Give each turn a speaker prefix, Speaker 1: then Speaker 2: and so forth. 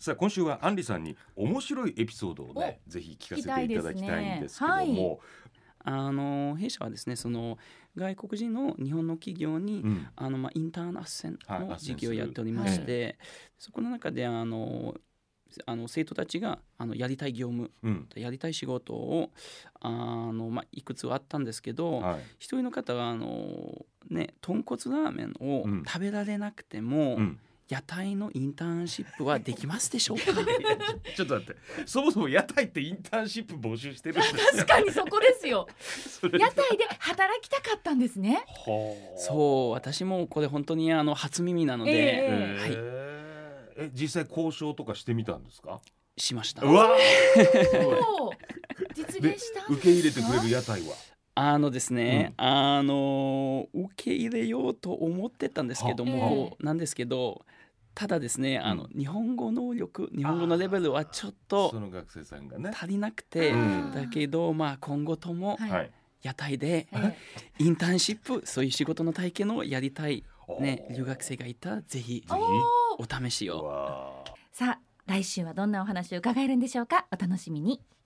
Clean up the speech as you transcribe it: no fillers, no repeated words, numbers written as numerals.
Speaker 1: さあ今週はアンリさんに面白いエピソードをねぜひ聞かせていただきたいんですけども、
Speaker 2: 弊社はですね、その外国人の日本の企業に、インターン斡旋の事業をやっておりまして、そこの中で生徒たちがやりたい業務、やりたい仕事をいくつあったんですけど、一人の方が豚骨ラーメンを食べられなくても、屋台のインターンシップはできますでしょうか？
Speaker 1: ちょっと待って、そもそも屋台ってインターンシップ募集してるんですか？
Speaker 3: 確かにそこですよ屋台で働きたかったんですね。
Speaker 2: そう、私もこれ本当に初耳なので、
Speaker 1: 実際交渉とかしてみたんですか？
Speaker 2: しました。
Speaker 1: うわ
Speaker 3: 実現したんですか？
Speaker 1: 受け入れてくれる屋台は
Speaker 2: ですね、受け入れようと思ってたんですけども、なんですけど、ただですね、日本語能力、日本語のレベルはちょっと
Speaker 1: その学生さんがね
Speaker 2: 足りなくて、だけど今後とも屋台でインターンシップ、そういう仕事の体験をやりたい、留学生がいたらぜひお試しを。
Speaker 3: さあ来週はどんなお話を伺えるんでしょうか。お楽しみに。